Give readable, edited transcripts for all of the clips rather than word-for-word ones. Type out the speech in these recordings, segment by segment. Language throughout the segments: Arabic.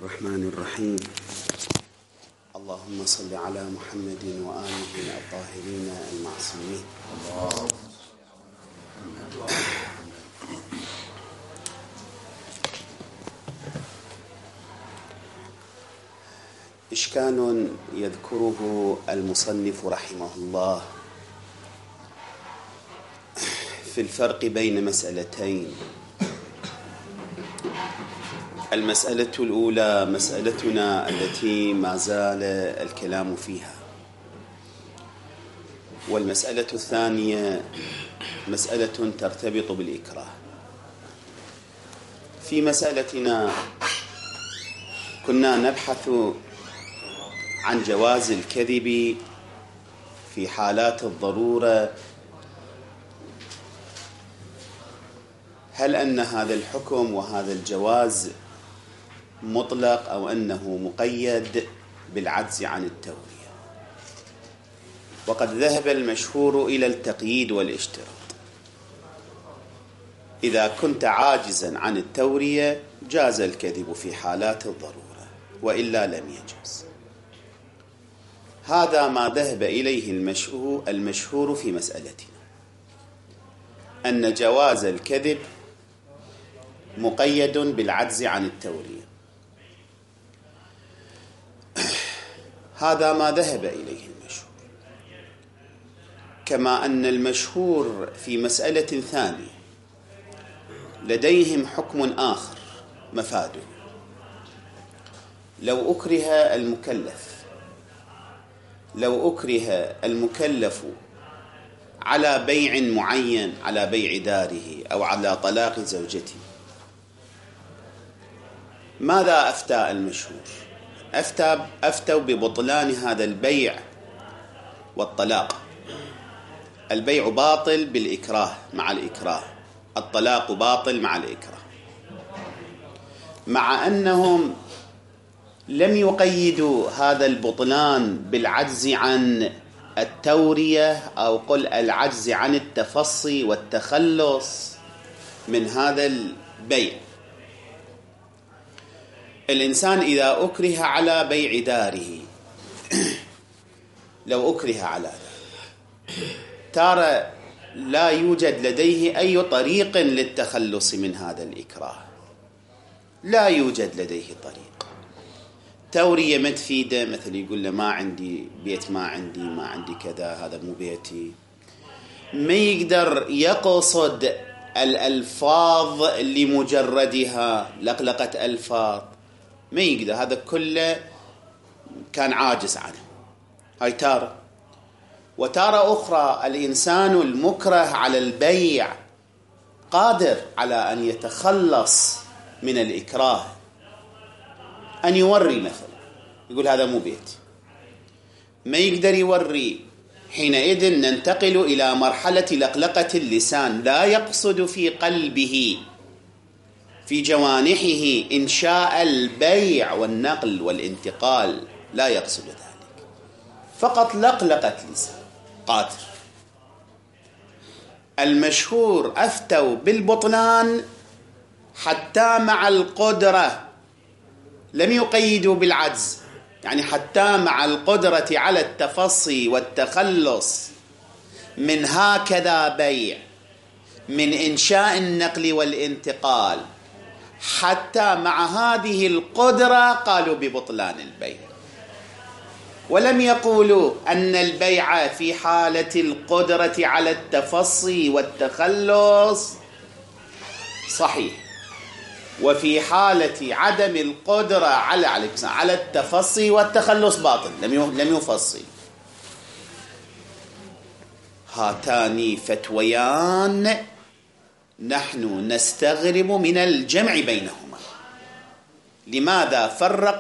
الرحمن الرحيم. اللهم صل على محمد وآله الطاهرين المعصومين. إشكال يذكره المصنف رحمه الله في الفرق بين مسألتين. المسألة الأولى مسألتنا التي ما زال الكلام فيها، والمسألة الثانية مسألة ترتبط بالإكراه. في مسألتنا كنا نبحث عن جواز الكذب في حالات الضرورة. هل أن هذا الحكم وهذا الجواز مطلق أو أنه مقيد بالعجز عن التورية؟ وقد ذهب المشهور إلى التقييد والاشتراط. إذا كنت عاجزا عن التورية جاز الكذب في حالات الضرورة، وإلا لم يجوز. هذا ما ذهب إليه المشهور في مسألتنا، أن جواز الكذب مقيد بالعجز عن التورية. هذا ما ذهب إليه المشهور، كما أن المشهور في مسألة ثانية لديهم حكم آخر مفاده. لو أكره المكلف على بيع معين، على بيع داره أو على طلاق زوجته، ماذا أفتى المشهور؟ أفتوا ببطلان هذا البيع والطلاق. البيع باطل بالإكراه مع الإكراه، الطلاق باطل مع الإكراه، مع أنهم لم يقيدوا هذا البطلان بالعجز عن التورية، أو قل العجز عن التفصي والتخلص من هذا البيع. الإنسان إذا أكره على بيع داره، لو أكره على ذلك، ترى لا يوجد لديه أي طريق للتخلص من هذا الإكراه، لا يوجد لديه طريق. تورية ما تفيده، مثل يقول له ما عندي بيت، ما عندي كذا، هذا مو بيتي. ما يقدر يقصد الألفاظ لمجردها، لقلقة ألفاظ ما يقدر، هذا كله كان عاجز عنه. هاي تارة. وتارة أخرى الإنسان المكره على البيع قادر على أن يتخلص من الإكراه، أن يوري مثلا، يقول هذا مو بيتي، ما يقدر يوري. حينئذ ننتقل إلى مرحلة لقلقة اللسان، لا يقصد في قلبه في جوانحه إنشاء البيع والنقل والانتقال، لا يقصد ذلك، فقط لقلقة لسان قادر. المشهور أفتوا بالبطلان حتى مع القدرة، لم يقيدوا بالعجز، يعني حتى مع القدرة على التفصي والتخلص من هكذا بيع، من إنشاء النقل والانتقال، حتى مع هذه القدرة قالوا ببطلان البيع. ولم يقولوا أن البيع في حالة القدرة على التفصي والتخلص صحيح، وفي حالة عدم القدرة على التفصي والتخلص باطل، لم يفصل. هاتان فتويان نحن نستغرب من الجمع بينهما. لماذا فرق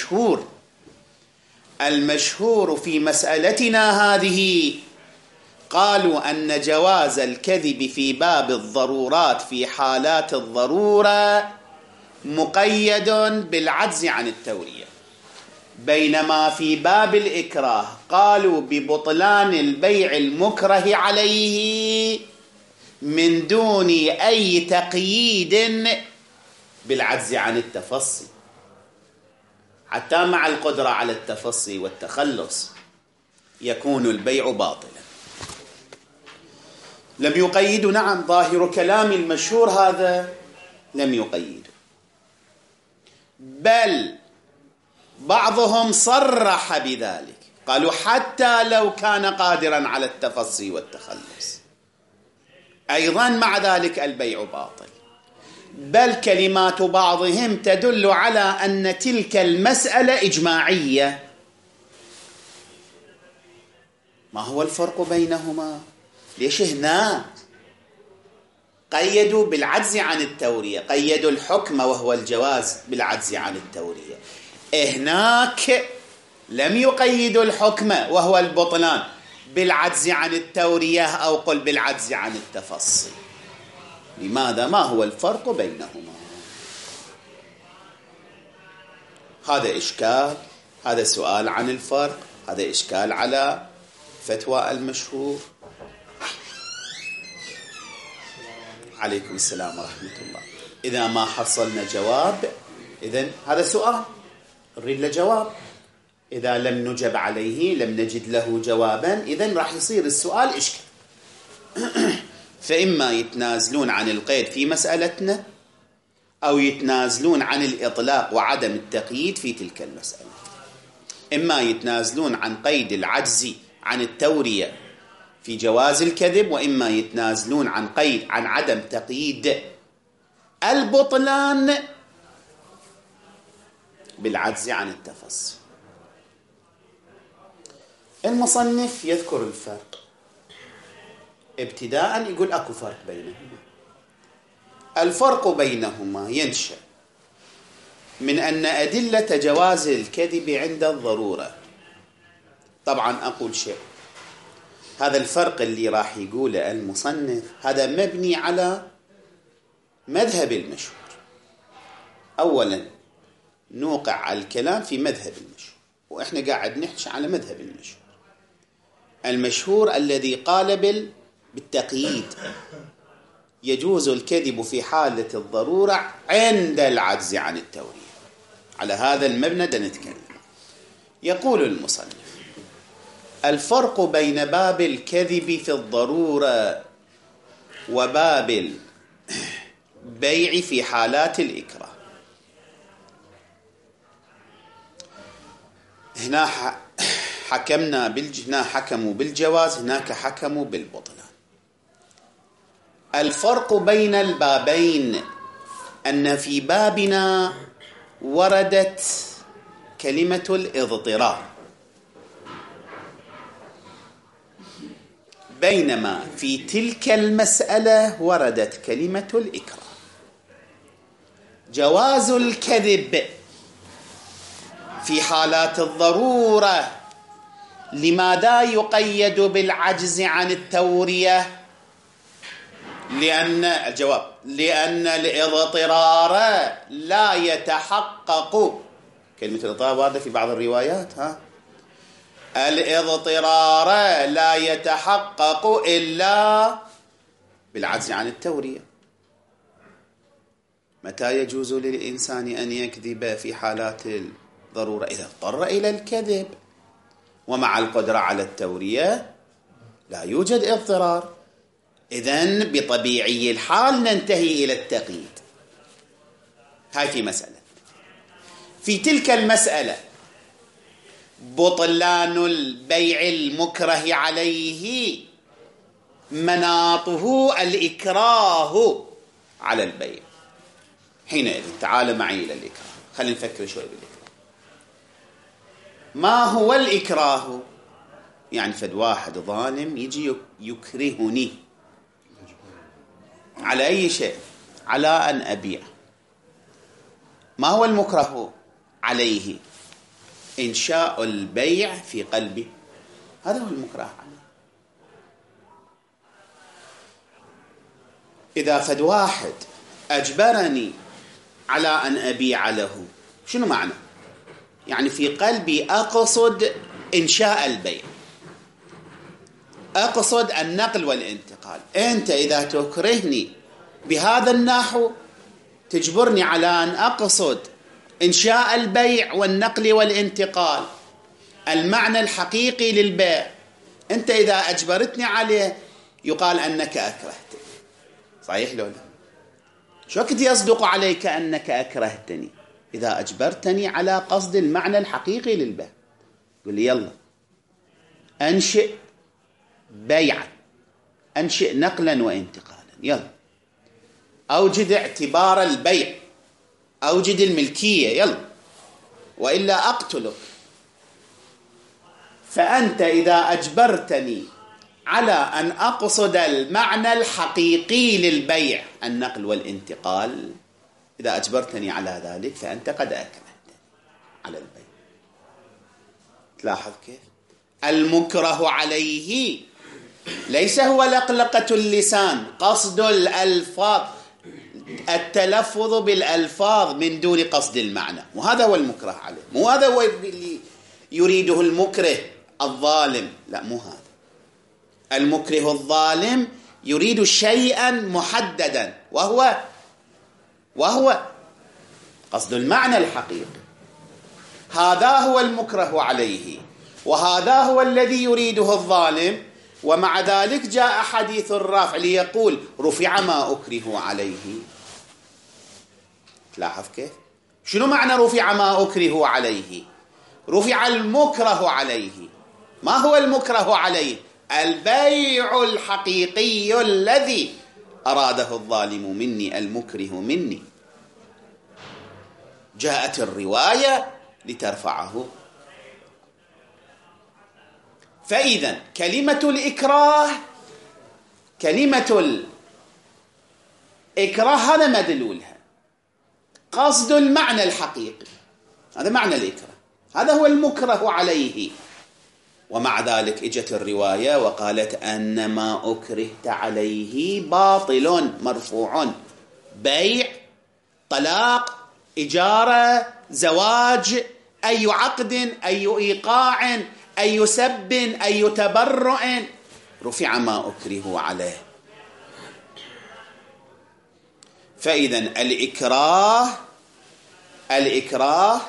المشهور في مسألتنا هذه؟ قالوا أن جواز الكذب في باب الضرورات في حالات الضرورة مقيد بالعجز عن التورية، بينما في باب الإكراه قالوا ببطلان البيع المكره عليه من دون أي تقييد بالعجز عن التفصي. حتى مع القدرة على التفصي والتخلص يكون البيع باطلا. لم يقيد، نعم، ظاهر كلام المشهور هذا لم يقيد، بل بعضهم صرح بذلك، قالوا حتى لو كان قادرا على التفصي والتخلص أيضا مع ذلك البيع باطل. بل كلمات بعضهم تدل على أن تلك المسألة إجماعية. ما هو الفرق بينهما؟ ليش هنا قيدوا بالعجز عن التورية، قيدوا الحكم وهو الجواز بالعجز عن التورية، هناك لم يقيدوا الحكم وهو البطلان بالعجز عن التورية أو قل بالعجز عن التفصي. لماذا؟ ما هو الفرق بينهما؟ هذا إشكال، هذا سؤال عن الفرق، هذا إشكال على فتوى المشهور. عليكم السلام ورحمة الله. إذا ما حصلنا جواب، إذن هذا سؤال نريد له جواب، إذا لم نجب عليه، لم نجد له جوابا، إذن راح يصير السؤال إشكال. فإما يتنازلون عن القيد في مسألتنا، أو يتنازلون عن الإطلاق وعدم التقييد في تلك المسألة. إما يتنازلون عن قيد العجز عن التورية في جواز الكذب، وإما يتنازلون عن قيد عن عدم تقييد البطلان بالعجز عن التفصيل. المصنف يذكر الفرق ابتداء، يقول أكو فرق بينهما. الفرق بينهما ينشأ من أن أدلة جواز الكذب عند الضرورة. طبعا أقول شيء، هذا الفرق اللي راح يقوله المصنف هذا مبني على مذهب المشهور. أولا نوقع الكلام في مذهب المشهور، وإحنا قاعد نحكي على مذهب المشهور، المشهور الذي قال بالتقييد، يجوز الكذب في حالة الضرورة عند العجز عن التورية. على هذا المبنى نتكلم. يقول المصنف: الفرق بين باب الكذب في الضرورة وباب البيع في حالات الإكراه. هنا حكموا بالجواز، هناك حكموا بالبطلان. الفرق بين البابين أن في بابنا وردت كلمة الاضطرار، بينما في تلك المسألة وردت كلمة الإكراه. جواز الكذب في حالات الضرورة لماذا يقيد بالعجز عن التورية؟ لأن الاضطرار لا يتحقق. كلمة الاضطرار واردة في بعض الروايات، الاضطرار لا يتحقق إلا بالعجز عن التورية. متى يجوز للإنسان أن يكذب في حالات الضرورة؟ إذا اضطر إلى الكذب، ومع القدرة على التورية لا يوجد اضطرار. إذن بطبيعي الحال ننتهي إلى التقييد. هاي في مسألة. في تلك المسألة بطلان البيع المكره عليه مناطه الإكراه على البيع. حينئذ تعال معي إلى الإكراه، خلينا نفكر شوي بالإكراه. ما هو الإكراه؟ يعني فد واحد ظالم يجي يكرهني على أي شيء، على أن أبيع. ما هو المكره عليه؟ إنشاء البيع في قلبي، هذا هو المكره عليه. إذا فد واحد أجبرني على أن أبيع له، شنو معنى؟ يعني في قلبي أقصد إنشاء البيع، أقصد النقل والانتقال. أنت إذا تكرهني بهذا النحو تجبرني على أن أقصد إنشاء البيع والنقل والانتقال، المعنى الحقيقي للبيع، أنت إذا أجبرتني عليه يقال أنك أكرهتني. صحيح لو لا؟ شو كنت يصدق عليك أنك أكرهتني؟ إذا أجبرتني على قصد المعنى الحقيقي للبيع. قل لي يلا أنشئ بيعا، أنشئ نقلا وانتقالا، يلا أوجد اعتبار البيع، أوجد الملكية، يلا وإلا أقتلك. فأنت إذا أجبرتني على أن أقصد المعنى الحقيقي للبيع النقل والانتقال، إذا أجبرتني على ذلك فأنت قد أكرهتني على البيع. تلاحظ كيف؟ المكره عليه ليس هو لقلقة اللسان، قصد الألفاظ، التلفظ بالألفاظ من دون قصد المعنى، وهذا هو المكره عليه. مو هذا هو اللي يريده المكره الظالم، لا مو هذا. المكره الظالم يريد شيئا محددا وهو قصد المعنى الحقيقي. هذا هو المكره عليه، وهذا هو الذي يريده الظالم. ومع ذلك جاء حديث الرافع ليقول رفع ما أكره عليه. تلاحظ كيف؟ شنو معنى رفع ما أكره عليه؟ رفع المكره عليه. ما هو المكره عليه؟ البيع الحقيقي الذي أراده الظالم مني، المكره مني. جاءت الرواية لترفعه. فإذا كلمة الإكراه هذا مدلولها قصد المعنى الحقيقي، هذا معنى الإكراه، هذا هو المكره عليه. ومع ذلك اجت الرواية وقالت أن ما أكرهت عليه باطل مرفوع، بيع، طلاق، إجارة، زواج، أي عقد، أي إيقاع، أي سب، أي تبرؤ، رفع ما أكره عليه. فإذا الإكراه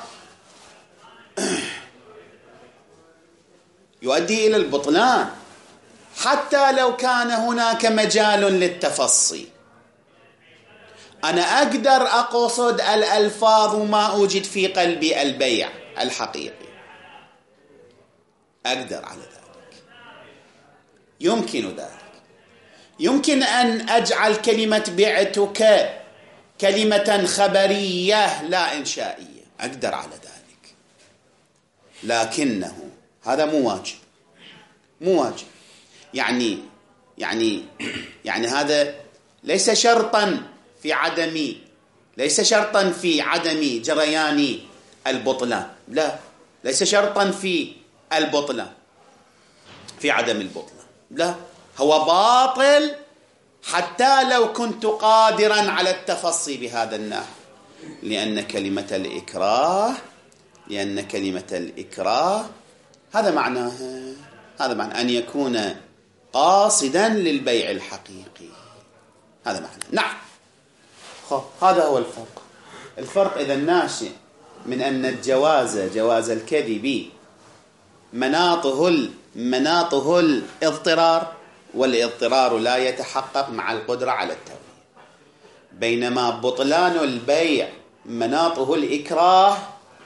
يؤدي إلى البطلان، حتى لو كان هناك مجال للتفصي. أنا أقدر أقصد الألفاظ وما أوجد في قلبي البيع الحقيقي، أقدر على ذلك، يمكن ذلك. يمكن أن أجعل كلمة بعتك كلمة خبرية لا إنشائية، أقدر على ذلك، لكنه هذا مو واجب. يعني هذا ليس شرطا في عدم جريان البطلان، لا، ليس شرطا في البطلان، في عدم البطلان، لا، هو باطل حتى لو كنت قادرا على التفصي بهذا النحو، لأن كلمة الإكراه هذا معناها أن يكون قاصدا للبيع الحقيقي، هذا معناه. نعم، هذا هو الفرق إذا ناشئ من أن جواز الكذب مناطه الاضطرار، والاضطرار لا يتحقق مع القدرة على التوفيق، بينما بطلان البيع مناطه الإكراه،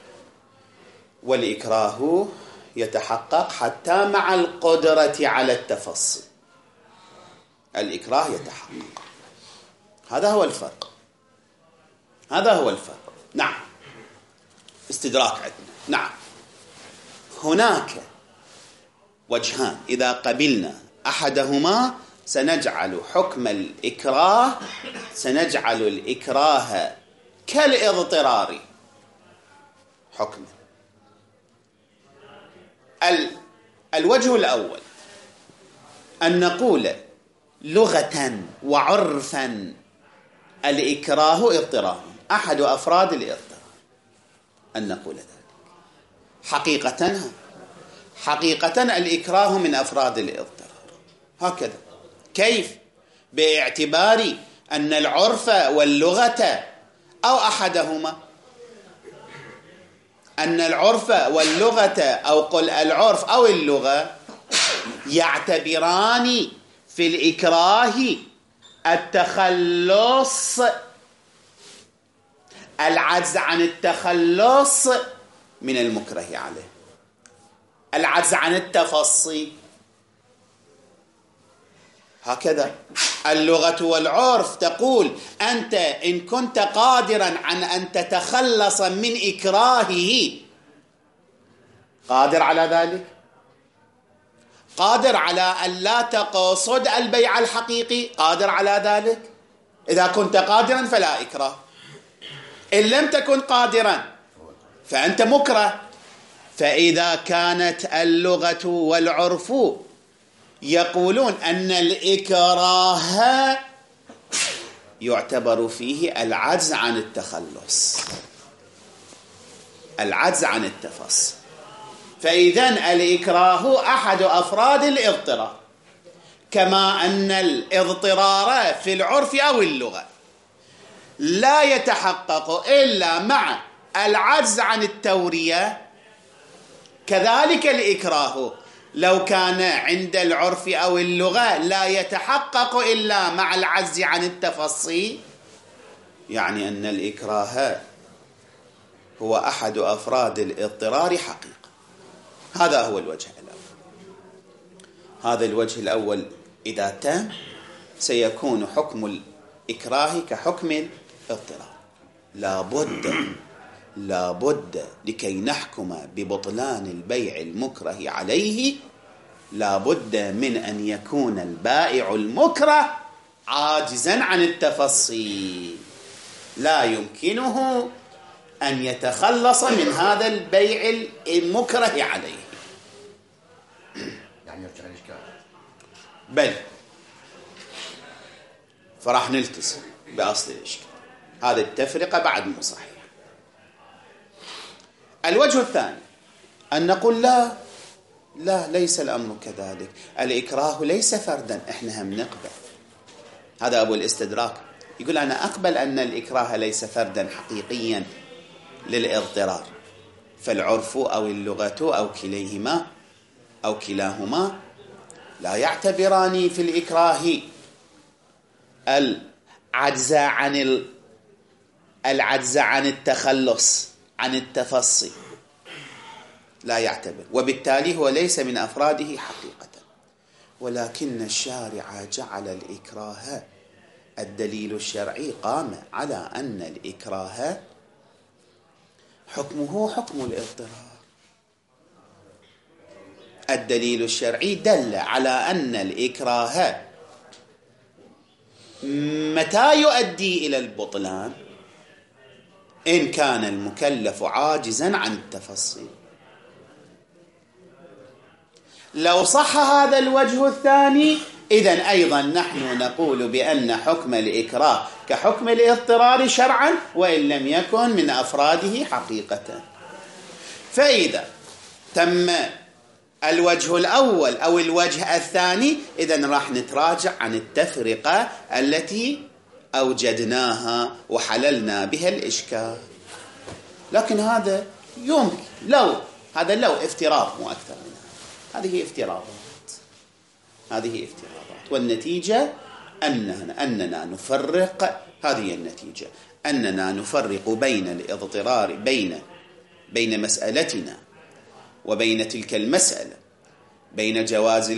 والإكراه يتحقق حتى مع القدرة على التفصي. الإكراه يتحقق، هذا هو الفرق. نعم، استدراك عندنا. نعم، هناك وجهان، إذا قبلنا أحدهما سنجعل الإكراه كالاضطرار حكما. الوجه الأول أن نقول لغة وعرفا الإكراه اضطرار، أحد أفراد الاضطرار، أن نقول ذلك. حقيقة الإكراه من أفراد الاضطرار، هكذا. كيف؟ باعتبار أن العرف واللغة أو أحدهما أن العرف واللغة أو قل العرف أو اللغة يعتبران في الإكراه التخلص، العجز عن التخلص من المكره عليه، العجز عن التفصي. هكذا اللغة والعرف تقول أنت إن كنت قادرا عن أن تتخلص من إكراهه، قادر على ذلك، قادر على أن لا تقصد البيع الحقيقي، قادر على ذلك. إذا كنت قادرا فلا إكراه، إن لم تكن قادرا فأنت مكره. فإذا كانت اللغة والعرف يقولون أن الإكراه يعتبر فيه العجز عن التخلص، العجز عن التفصيل، فإذن الإكراه أحد أفراد الاضطرار، كما أن الاضطرار في العرف أو اللغة لا يتحقق إلا مع العجز عن التورية، كذلك الإكراه لو كان عند العرف أو اللغة لا يتحقق إلا مع العجز عن التفصيل، يعني أن الإكراه هو أحد أفراد الاضطرار حقيقة. هذا هو الوجه الأول. هذا الوجه الأول إذا تم سيكون حكم الإكراه كحكم الاضطرار. لا بد لكي نحكم ببطلان البيع المكره عليه، لا بد من أن يكون البائع المكره عاجزا عن التفصيل، لا يمكنه أن يتخلص من هذا البيع المكره عليه. يعني يرجع الإشكال. بل فراح نلتزم بأصل الإشكال. هذه التفرقة بعد مو صحيحة. الوجه الثاني أن نقول لا ليس الأمر كذلك، الإكراه ليس فردا، إحنا هم نقبل. هذا أبو الاستدراك يقول أنا أقبل أن الإكراه ليس فردا حقيقيا للاضطرار، فالعرف أو اللغة أو كليهما أو كلاهما لا يعتبران في الإكراه العجز عن التخلص عن التفصي، لا يعتبر، وبالتالي هو ليس من أفراده حقيقة. ولكن الشارع جعل الإكراه، الدليل الشرعي قام على أن الإكراه حكمه حكم الاضطرار. الدليل الشرعي دل على أن الإكراه متى يؤدي إلى البطلان؟ إن كان المكلف عاجزا عن التفصيل. لو صح هذا الوجه الثاني إذن أيضا نحن نقول بأن حكم الإكراه كحكم الاضطرار شرعا وإن لم يكن من أفراده حقيقة. فإذا تم الوجه الأول أو الوجه الثاني إذن راح نتراجع عن التفرقة التي أوجدناها وحللنا بها الإشكال. لكن هذا يمكن لو افتراض مو أكثر منها. هذه افتراضات والنتيجة أننا نفرق. هذه النتيجة أننا نفرق بين الاضطرار بين مسألتنا وبين تلك المسألة، بين جواز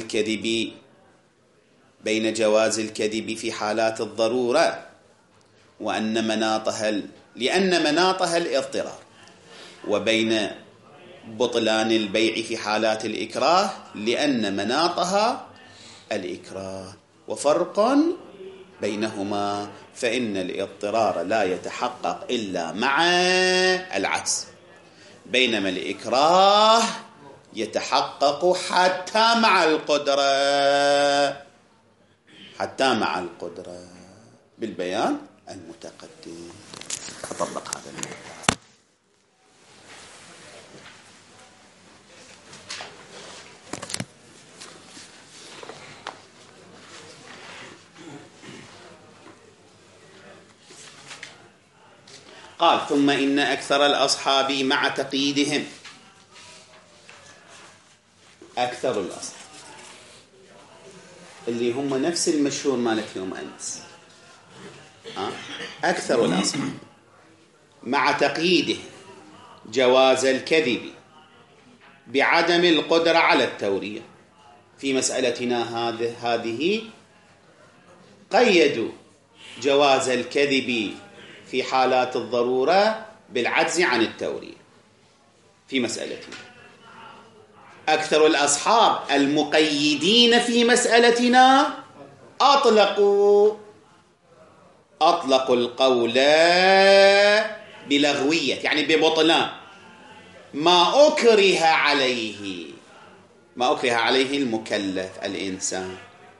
الكذب في حالات الضرورة، وأن لأن مناطها الاضطرار، وبين بطلان البيع في حالات الإكراه لأن مناطها الإكراه، وفرق بينهما. فإن الاضطرار لا يتحقق إلا مع العجز، بينما الإكراه يتحقق حتى مع القدرة بالبيان المتقدم. أطبق هذا الموضوع. قال ثم إن أكثر الأصحاب مع تقييدهم، أكثر الأصحاب اللي هم نفس المشهور مالك يوم أمس، أكثر الأصحاب مع تقييده جواز الكذب بعدم القدرة على التورية في مسألتنا هذه قيدوا جواز الكذب في حالات الضرورة بالعجز عن التورية في مسألتنا. أكثر الأصحاب المقيدين في مسألتنا أطلقوا القول بلغوية، يعني ببطلان ما أكره عليه المكلف الإنسان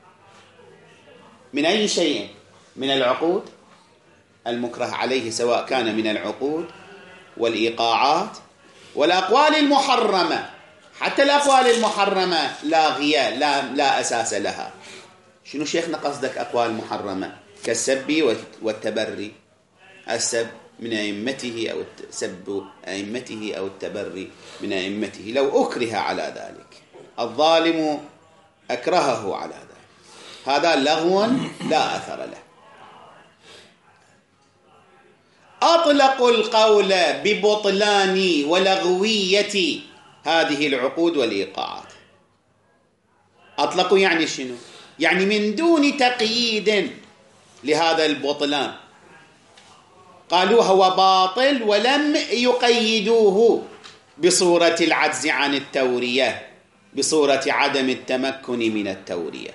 من أي شيء من العقود المكره عليه، سواء كان من العقود والإيقاعات والأقوال المحرمة. حتى الأقوال المحرمة لاغية، لا أساس لها. شنو شيخنا قصدك أقوال محرمة؟ كالسب والتبري، السب من أئمته أو سب أئمته أو التبري من أئمته لو أكره على ذلك، الظالم أكرهه على ذلك، هذا لغو لا أثر له. أطلقوا القول ببطلان ولغوية هذه العقود والإيقاعات. أطلقوا يعني شنو؟ يعني من دون تقييد لهذا البطلان، قالوا هو باطل ولم يقيدوه بصورة العجز عن التورية، بصورة عدم التمكن من التورية،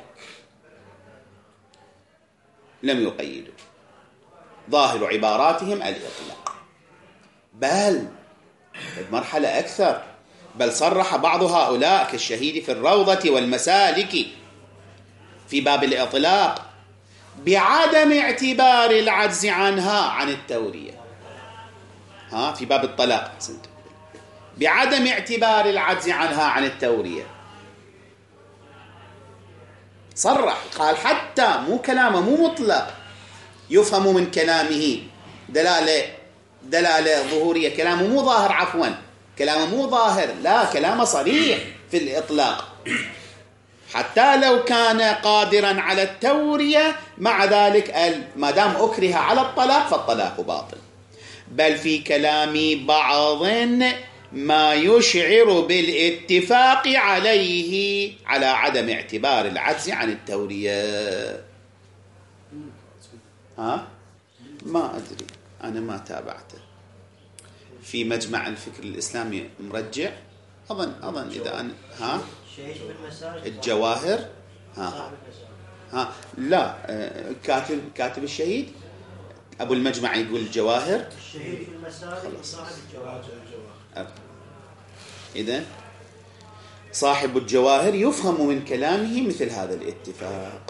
لم يقيدوا. ظاهر عباراتهم الإطلاق، بل المرحلة أكثر، بل صرح بعض هؤلاء كالشهيد في الروضة والمسالك في باب الإطلاق بعدم اعتبار العجز عنها عن التورية. في باب الطلاق بعدم اعتبار العجز عنها عن التورية صرح، قال حتى مو كلامه مو مطلق، يفهم من كلامه دلالة ظهورية، كلامه مو ظاهر، عفوا كلامه مو ظاهر، لا كلامه صريح في الإطلاق، حتى لو كان قادرا على التورية مع ذلك ما دام أكره على الطلاق فالطلاق باطل. بل في كلام بعض ما يشعر بالاتفاق عليه على عدم اعتبار العجز عن التورية. ما أدري، أنا ما تابعته في مجمع الفكر الإسلامي مرجع، أظن إذا أنا الجواهر لا كاتب الشهيد أبو المجمع يقول الجواهر، الشهيد في المسائل صاحب الجواهر. إذن صاحب الجواهر يفهم من كلامه مثل هذا الاتفاق.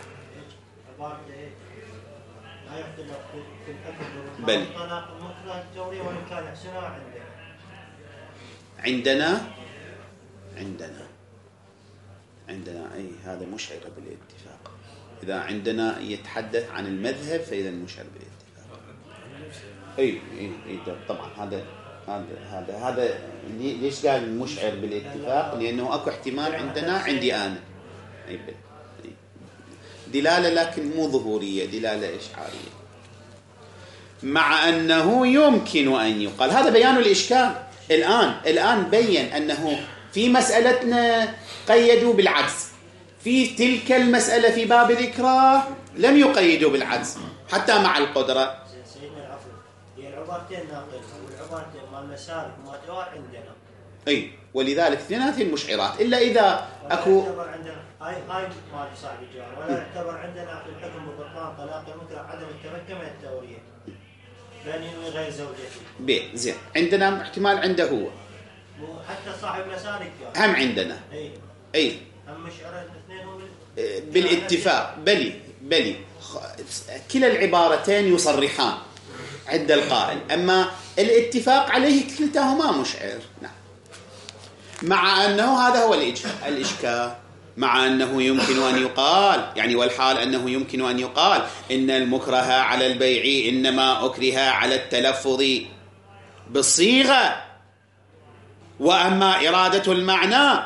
بل عندنا أي هذا مشعر بالاتفاق. إذا عندنا يتحدث عن المذهب فإذا مشعر بالاتفاق. أي طبعا هذا ليش قال مشعر بالاتفاق؟ لأنه أكو احتمال عندي أنا دلالة لكن مو ظهورية، دلالة إشعارية، مع أنه يمكن أن يقال. هذا بيان الإشكال. الآن بين أنه في مسألتنا قيدوا بالعجز، في تلك المسألة في باب الإكراه لم يقيدوا بالعجز حتى مع القدرة. سيدنا العفو، هي العبارتين ناقل والعبارتين مال المسالك ما توار عندنا. ولذلك اثنيناتهم مشعرات، إلا إذا أكو هاي مال صاحب الجوار، ولا يعتبر عندنا في الحكم ببطلان طلاق المكره عدم التمكن من التورية بين غير زوجته. زين، عندنا احتمال عنده هو، حتى صاحب مسالك هم عندنا هم مشعر الاثنين بالاتفاق. بلي كلا العبارتين يصرحان عند القائل، أما الاتفاق عليه كلتاهما مشعر. نعم، مع أنه هذا هو الإشكال. مع أنه يمكن أن يقال يعني والحال أنه يمكن أن يقال إن المكره على البيع إنما أكره على التلفظ بالصيغة، وأما إرادة المعنى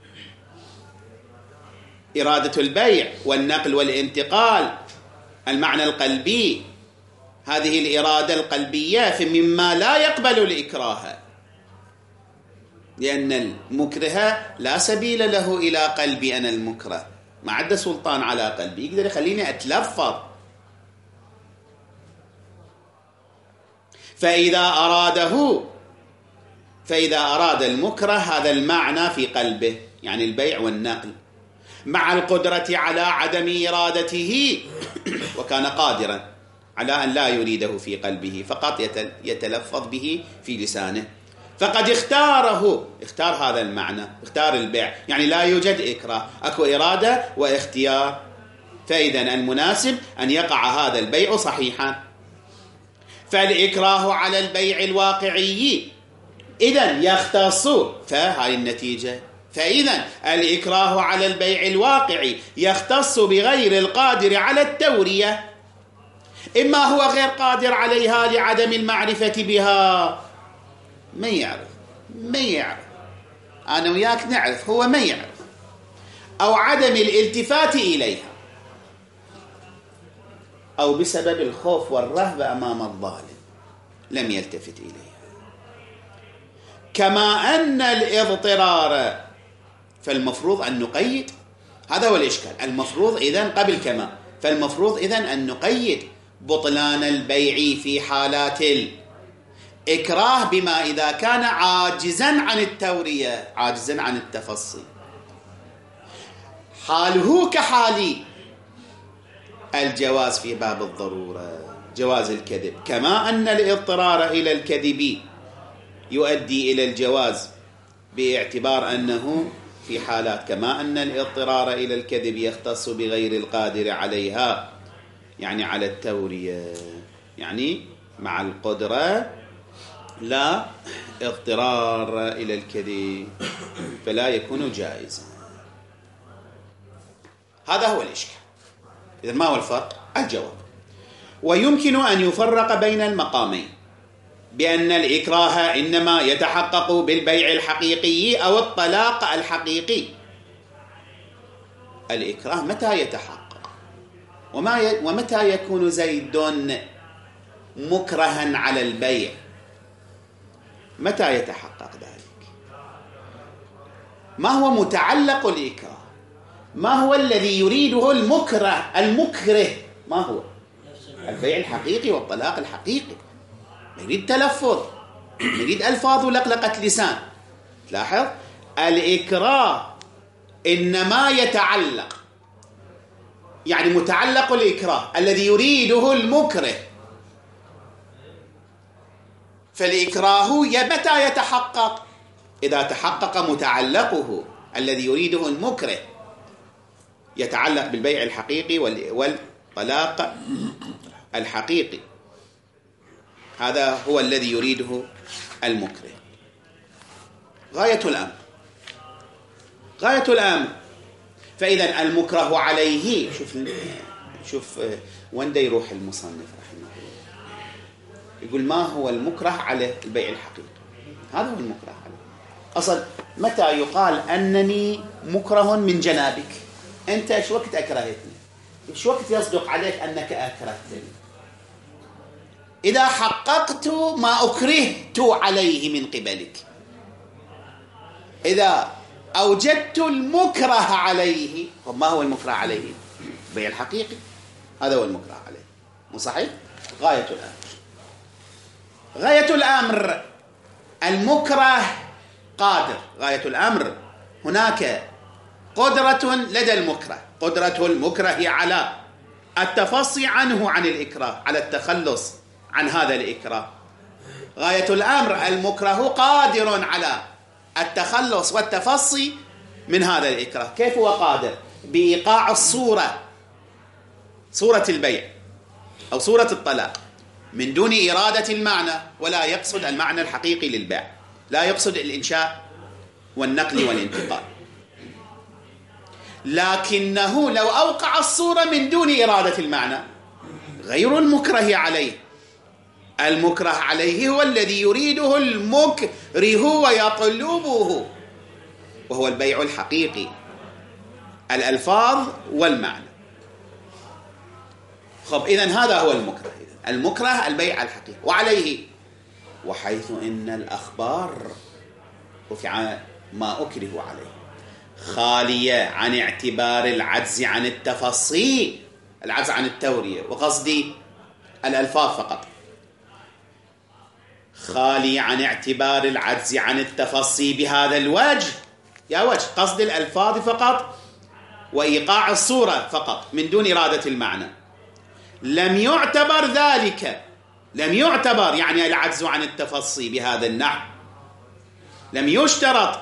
إرادة البيع والنقل والانتقال المعنى القلبي، هذه الإرادة القلبية فمما لا يقبل الإكراه، لأن المكره لا سبيل له إلى قلبي أنا المكره، ما عنده سلطان على قلبي يقدر يخليني أتلفظ. فإذا أراد المكره هذا المعنى في قلبه يعني البيع والنقل مع القدرة على عدم إرادته وكان قادرا على أن لا يريده في قلبه فقط يتلفظ به في لسانه، فقد اختار هذا المعنى، اختار البيع، يعني لا يوجد إكراه، أكو إرادة واختيار، فإذا المناسب أن يقع هذا البيع صحيحا. فالإكراه على البيع الواقعي إذن يختص، فهاي النتيجة، فإذا الإكراه على البيع الواقعي يختص بغير القادر على التورية، إما هو غير قادر عليها لعدم المعرفة بها، ما يعرف أنا وياك نعرف هو ما يعرف، أو عدم الالتفات إليها، أو بسبب الخوف والرهبة أمام الظالم لم يلتفت إليها. كما أن الاضطرار، فالمفروض أن نقيد، هذا هو الإشكال، المفروض إذن قبل كما، فالمفروض إذن أن نقيد بطلان البيع في حالات الإكراه بما إذا كان عاجزا عن التورية، عاجزا عن التفصي، حاله كحال الجواز في باب الضرورة، جواز الكذب، كما أن الاضطرار إلى الكذب يؤدي إلى الجواز باعتبار أنه في حالات، كما أن الاضطرار إلى الكذب يختص بغير القادر عليها يعني على التورية، يعني مع القدرة لا اضطرار إلى الكذب فلا يكون جائزا. هذا هو الإشكال. إذن ما هو الفرق؟ الجواب: ويمكن أن يفرق بين المقامين بأن الإكراه إنما يتحقق بالبيع الحقيقي أو الطلاق الحقيقي. الإكراه متى يتحقق؟ ومتى يكون زيد مكرها على البيع؟ متى يتحقق ذلك؟ ما هو متعلق الإكراه؟ ما هو الذي يريده المكره؟ ما هو؟ البيع الحقيقي والطلاق الحقيقي. نريد تلفظ، نريد ألفاظ ولقلقة لسان. تلاحظ الإكراه إنما يتعلق، يعني متعلق الإكراه الذي يريده المكره، فالإكراه متى يتحقق؟ إذا تحقق متعلقه الذي يريده المكره، يتعلق بالبيع الحقيقي والطلاق الحقيقي، هذا هو الذي يريده المكره. غاية الأمر. فإذا المكره عليه، شوف وين دا يروح المصنف رحمه الله، يقول ما هو المكره على البيع الحقيقي، هذا هو المكره عليه. أصلا متى يقال أنني مكره من جنابك؟ أنت شو وقت أكرهتني؟ شو وقت يصدق عليك أنك أكرهتني؟ إذا حققت ما أكرهت عليه من قبلك، إذا أوجدت المكره عليه. ما هو المكره عليه؟ البيع الحقيقي، هذا هو المكره عليه، مو صحيح؟ غاية الأمر المكره قادر. غاية الأمر هناك قدرة لدى المكره، قدرة المكره على التفصي عنه عن الإكراه، على التخلص عن هذا الإكراه. غاية الأمر المكره قادر على التخلص والتفصي من هذا الإكراه. كيف هو قادر؟ بإيقاع الصورة، صورة البيع أو صورة الطلاق، من دون إرادة المعنى، ولا يقصد المعنى الحقيقي للبيع، لا يقصد الإنشاء والنقل والانتقال. لكنه لو أوقع الصورة من دون إرادة المعنى غير المكره عليه. المكره عليه هو الذي يريده المكره ويطلبه، وهو البيع الحقيقي، الألفاظ والمعنى. خب إذن هذا هو المكره. المكره البيع الحقيقي وعليه. وحيث إن الأخبار رفع ما أكره عليه خالية عن اعتبار العجز عن التفصيل، العجز عن التورية، وقصدي الألفاظ فقط، خالية عن اعتبار العجز عن التفصي بهذا الوجه، يا وجه قصد الألفاظ فقط وإيقاع الصورة فقط من دون إرادة المعنى، لم يعتبر ذلك، لم يعتبر يعني العجز عن التفصي بهذا النحو، لم يشترط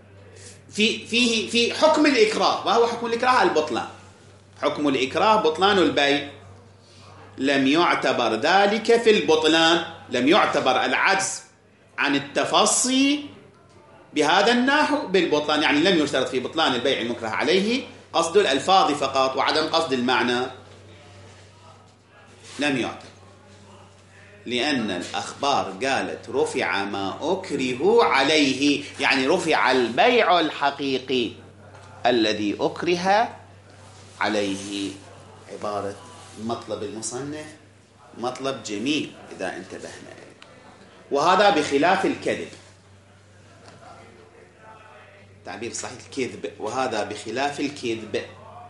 في حكم الإكراه. وهو حكم الإكراه البطلان، حكم الإكراه بطلان البيع، لم يعتبر ذلك في البطلان، لم يعتبر العجز عن التفصي بهذا النحو بالبطلان، يعني لم يشترط في بطلان البيع المكره عليه قصد الألفاظ فقط وعدم قصد المعنى، لم يعتبر، لأن الأخبار قالت رفع ما أكره عليه، يعني رفع البيع الحقيقي الذي أكره عليه. عبارة مطلب المصنف مطلب جميل إذا انتبهنا إليه، وهذا بخلاف الكذب، تعبير صحيح الكذب، وهذا بخلاف الكذب،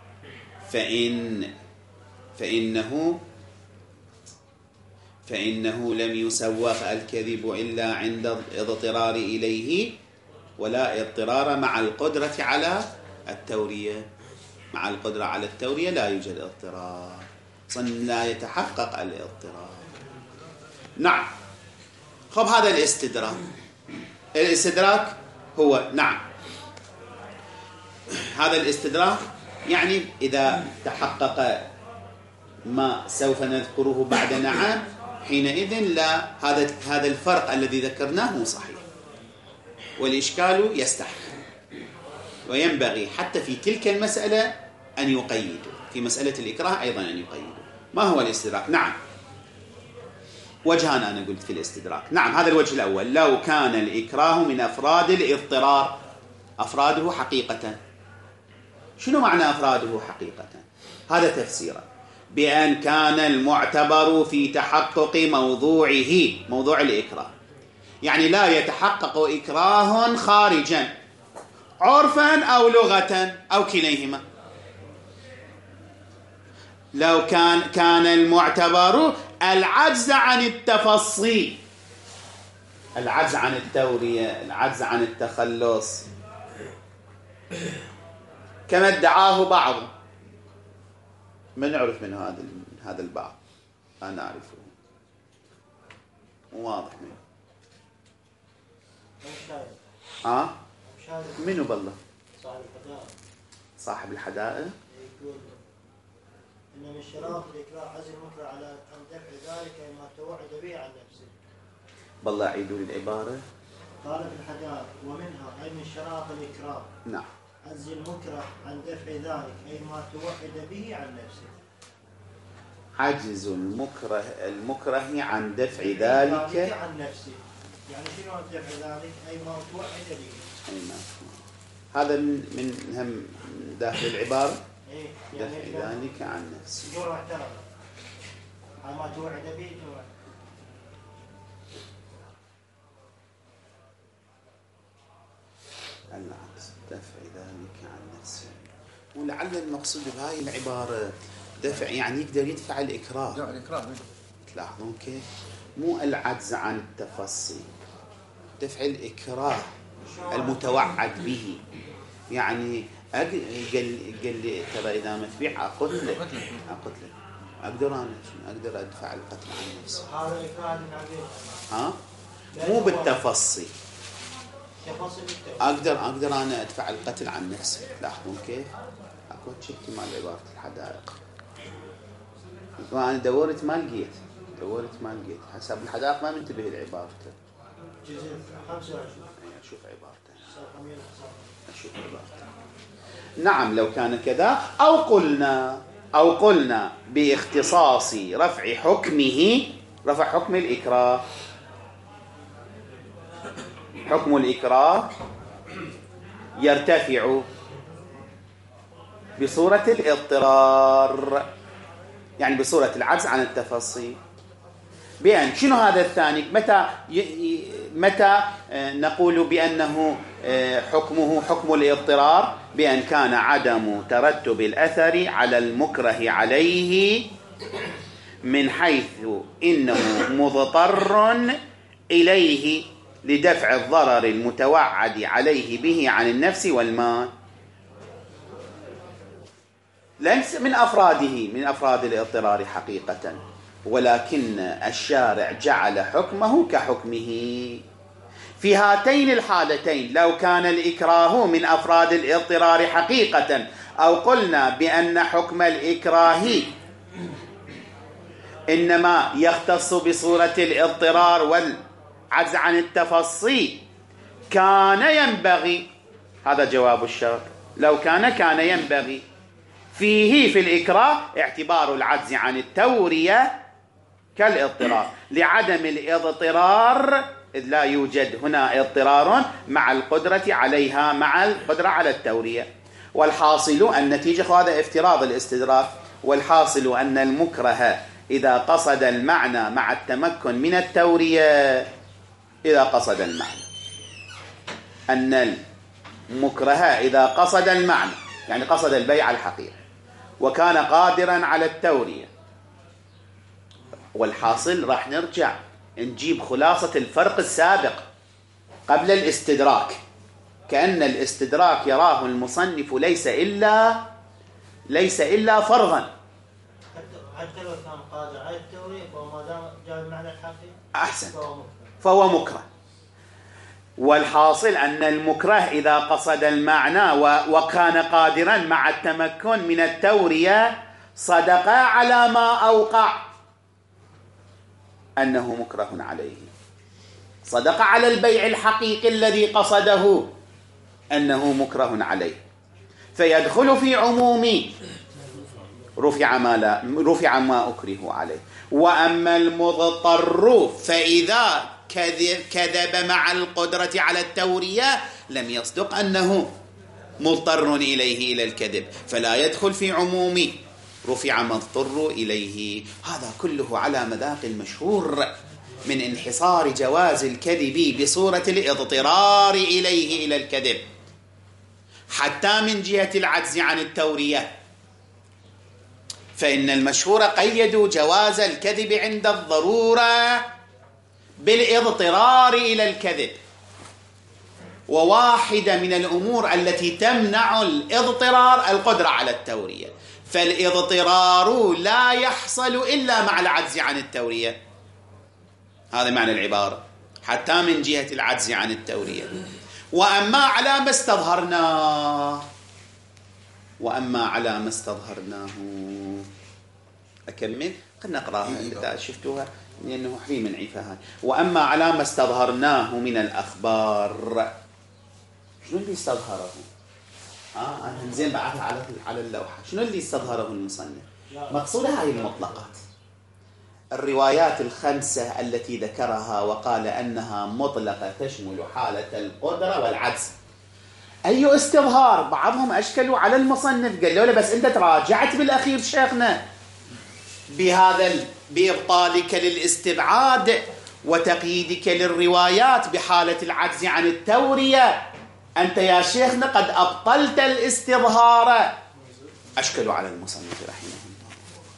فإنه لم يسوغ الكذب إلا عند الاضطرار إليه، ولا اضطرار مع القدرة على التورية. مع القدرة على التورية لا يوجد اضطرار، لا يتحقق الاضطرار. نعم. خب هذا الاستدراك هو نعم، هذا الاستدراك يعني إذا تحقق ما سوف نذكره بعد نعم، حينئذ لا، هذا الفرق الذي ذكرناه صحيح، والإشكال يستحق، وينبغي حتى في تلك المسألة أن يقيدوا، في مسألة الإكراه أيضا أن يقيدوا. ما هو الاستدراك؟ نعم، وجهان أنا قلت في الاستدراك. نعم، هذا الوجه الأول، لو كان الإكراه من أفراد الاضطرار، أفراده حقيقة. شنو معنى أفراده حقيقة؟ هذا تفسيره بأن كان المعتبر في تحقق موضوعه، موضوع الإكراه، يعني لا يتحقق إكراه خارجا عرفا أو لغة أو كليهما. لو كان المعتبر العجز عن التفصي، العجز عن التورية، العجز عن التخلص، كما ادعاه بعض، من نعرف من هذا البعض، لا نعرفه، واضح منه. منو بالله؟ صاحب الحدائق يقول إن من شراط الإكراه عزم المكره على أن دفع ذلك ما توعد به عن نفسه. بالله عيدوا العبارة. قال في الحدائق ومنها أي من شراط الإكراه نعم عزم المكره عن دفع ذلك أي ما توعد به عن نفسه. عجز المكره عن دفع ذلك عن نفسه، يعني شنو عن دفع ذلك؟ أي ما توعد به. هذا من هم داخل العبارة. يعني دفع ذلك عن نفسه. يقول اعترف على ما توعد به توعد. العكس، دفع ذلك عن نفسه. ولعل المقصود بهاي العبارة دفع، يعني يقدر يدفع الإكراه. تلاحظون كيف؟ مو العجز عن التفصي، دفع الإكراه المتوعد به. يعني قال لي ترى إذا ما تبيع أقتلك، أقدر أنا أقدر أدفع القتل عن نفسي. هذا الإكراه مو بالتفصي، أقدر أنا أدفع القتل عن نفسي. لاحظون كيف؟ أكو شفتي مع عبارة الحدائق، وأنا دورت ما لقيت حسب الحدائق ما منتبه لعبارته. جزء 25 أشوف عبارته. نعم لو كان كذا أو قلنا باختصاص رفع حكمه، رفع حكم الإكراه. حكم الإكراه يرتفع بصورة الاضطرار، يعني بصورة العجز عن التفصيل. بأن شنو هذا الثاني؟ متى نقول بأنه حكمه حكم الاضطرار؟ بأن كان عدم ترتب الأثر على المكره عليه من حيث إنه مضطر إليه لدفع الضرر المتوعد عليه به عن النفس والمال، ليس من أفراد الاضطرار حقيقة، ولكن الشارع جعل حكمه كحكمه. في هاتين الحالتين لو كان الإكراه من أفراد الاضطرار حقيقة، أو قلنا بأن حكم الإكراه إنما يختص بصورة الاضطرار والعجز عن التفصي، كان ينبغي، هذا جواب الشرط، لو كان ينبغي فيه في الإكراه اعتبار العجز عن التورية كالاضطرار، لعدم الاضطرار، إذ لا يوجد هنا اضطرار مع القدرة عليها، مع القدرة على التورية. والحاصل النتيجة، هذا افتراض الاستدراك، والحاصل أن المكره إذا قصد المعنى مع التمكن من التورية، إذا قصد المعنى، أن المكره إذا قصد المعنى، يعني قصد البيع الحقيقي وكان قادرا على التورية. والحاصل راح نرجع نجيب خلاصة الفرق السابق قبل الاستدراك، كأن الاستدراك يراه المصنف ليس إلا فرضا. حتى لو كان قادر على التورية فما دام جاء المعنى الحقيقي أحسن فهو مكره. والحاصل أن المكره إذا قصد المعنى وكان قادرا مع التمكن من التورية صدق على ما أوقع أنه مكره عليه، صدق على البيع الحقيقي الذي قصده أنه مكره عليه، فيدخل في عموم رفع ما أكره عليه. وأما المضطر فإذا كذب مع القدرة على التورية لم يصدق أنه مضطر إلى الكذب، فلا يدخل في عموم رفع ما اضطر إليه. هذا كله على مذاق المشهور من انحصار جواز الكذب بصورة الاضطرار إلى الكذب، حتى من جهة العجز عن التورية، فإن المشهور قيدوا جواز الكذب عند الضرورة بالاضطرار إلى الكذب. وواحدة من الأمور التي تمنع الاضطرار القدرة على التورية، فالاضطرار لا يحصل إلا مع العجز عن التورية. هذا معنى العبارة، حتى من جهة العجز عن التورية. وأما على ما استظهرناه أكمل، خلنا نقراها إذا شفتوها لأنه حري من عفاها. وأما على ما استظهرناه من الأخبار، شنو اللي استظهره؟ أنا زين بعثها على اللوحة. شنو اللي استظهره المصنف؟ مقصودها هاي المطلقات، الروايات الخمسة التي ذكرها وقال أنها مطلقة تشمل حالة القدرة والعجز. أي استظهار؟ بعضهم أشكلوا على المصنف، قالوا له بس أنت تراجعت بالأخير شيخنا بإبطالك للاستبعاد وتقييدك للروايات بحالة العجز عن التورية، أنت يا شيخنا قد أبطلت الاستظهار. أشكلوا على المصنف رحمه الله.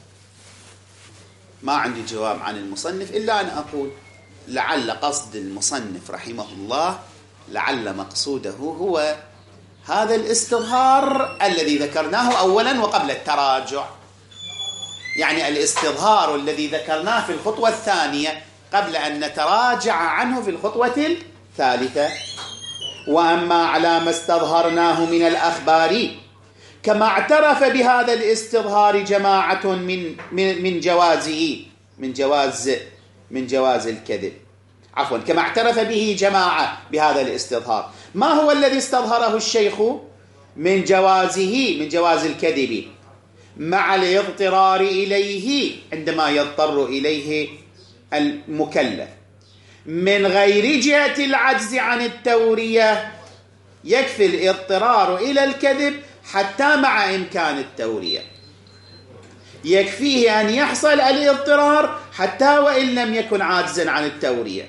ما عندي جواب عن المصنف إلا أن أقول لعل قصد المصنف رحمه الله، لعل مقصوده هو هذا الاستظهار الذي ذكرناه أولا وقبل التراجع، يعني الاستظهار الذي ذكرناه في الخطوة الثانية قبل أن نتراجع عنه في الخطوة الثالثة. وأما على ما استظهرناه من الأخبار، كما اعترف بهذا الاستظهار جماعة من جواز الكذب، عفوا كما اعترف به جماعة بهذا الاستظهار. ما هو الذي استظهره الشيخ من جواز الكذب مع الاضطرار إليه عندما يضطر إليه المكلف من غير جهة العجز عن التورية؟ يكفي الاضطرار إلى الكذب حتى مع إمكان التورية، يكفيه أن يحصل الاضطرار حتى وإن لم يكن عاجزا عن التورية.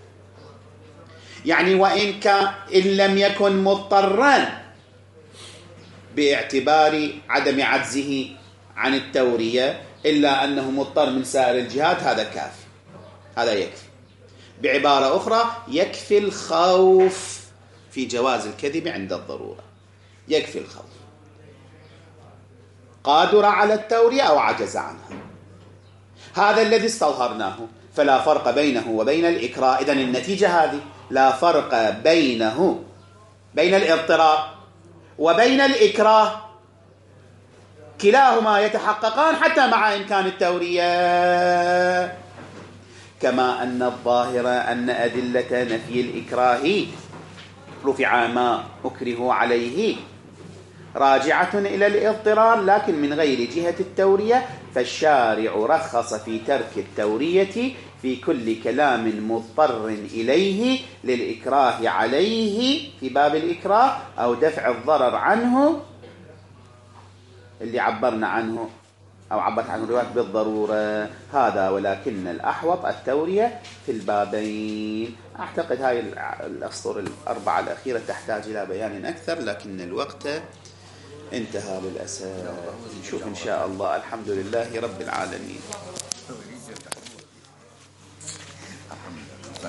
يعني إن لم يكن مضطرا باعتبار عدم عجزه عن التورية إلا أنه مضطر من سائر الجهات، هذا كافي، هذا يكفي. بعبارة أخرى يكفي الخوف في جواز الكذب عند الضرورة، يكفي الخوف، قادر على التورية أو عجز عنها. هذا الذي استظهرناه، فلا فرق بينه وبين الإكراه. إذن النتيجة هذه، لا فرق بين الاضطرار وبين الإكراه، كلاهما يتحققان حتى مع إمكان التورية. كما أن الظاهر أن أدلة نفي الإكراه رفع ما أكره عليه راجعة إلى الاضطرار لكن من غير جهة التورية، فالشارع رخص في ترك التورية في كل كلام مضطر إليه للإكراه عليه في باب الإكراه أو دفع الضرر عنه اللي عبرنا عنه أو عبرت عنه الرواية بالضرورة. هذا ولكن الأحوط التورية في البابين. أعتقد هاي الأسطر الأربعة الأخيرة تحتاج إلى بيان أكثر، لكن الوقت انتهى للأسف. نشوف إن شاء الله. الحمد لله رب العالمين.